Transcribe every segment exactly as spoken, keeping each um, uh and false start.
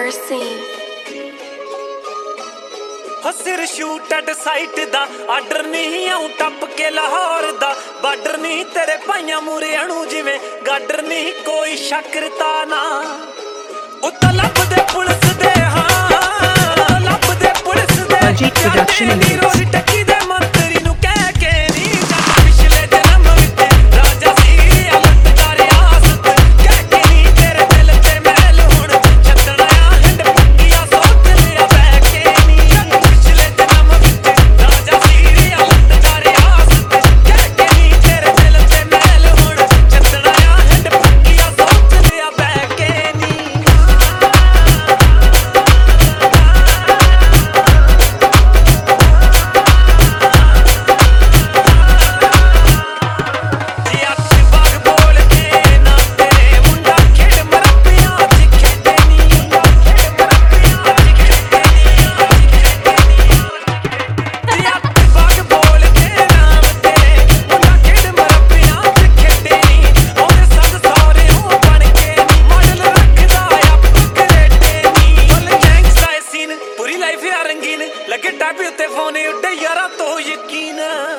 Mercy. हो सिर shoot at sight दा आर्डर नहीं आऊं टप के लाहौर दा बार्डर नहीं तेरे भाइयां मूरे अणु जिवें गाडर नहीं कोई शकरता ना उत्ता लब दे पुलिस दे हां लब दे पुलिस दे Ajit production in रोज टकी दे मंत्री नु कह के नी जट पिछले जन्म विच राजा सी अलट दा रियासत कह के नी तेरे दिल ते महल हुण छतड़ा हिंड पक्किया सोच लिया बह के नी जट पिछले जन्म विच राजा सी अलट दा रियासत कह के नी तेरे दिल ते महल हुण छतड़ा हिंड पक्किया सोच लिया बह के नी लगे टापी उत्ते फोन उड्डे यारा तो यकीन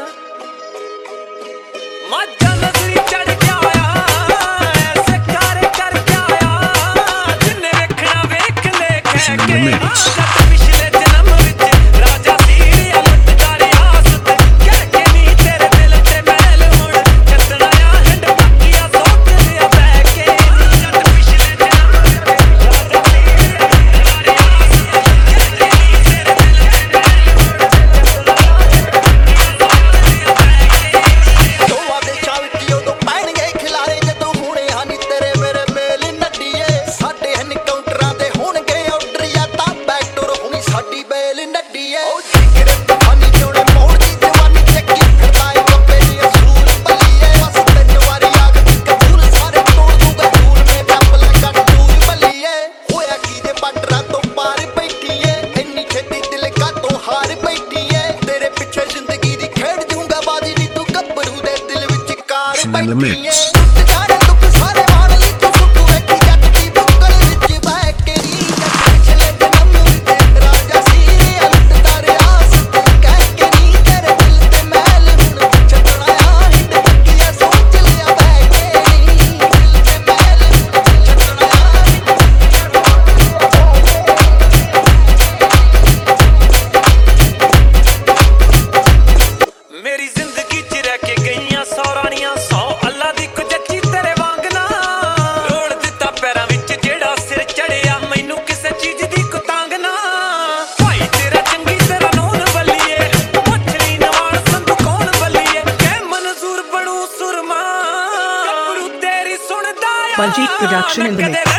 मजा नजरी चढ़ के आया ऐसे कर कर के आया जिन्ने वेखना वेख ले कह के जट पिछले जन्म विच राजा सी अलट दा रियासत कह के नी तेरे दिल ते महल हुण छतड़ा हिंड पक्किया सोच लिया बह के नी जट पिछले जन्म विच राजा सी अलट दा रियासत कह के नी तेरे दिल in the mix. मेरी जिंदगी च रह के गईयां सौ रानियां सौ अल्लाह दी को जच्ची तेरे वांग ना रोड़ दिता पैरां विच जेड़ा सिर चढ़िया मैनू किसे चीज दी को तांग ना भाई तेरा चंगी तेरा नून बल्लिए मछली नवाल संधू कौन बल्लिए कै मंजूर बनू सुरमा गबरू तेरी सुनदा Ajit production in the mix.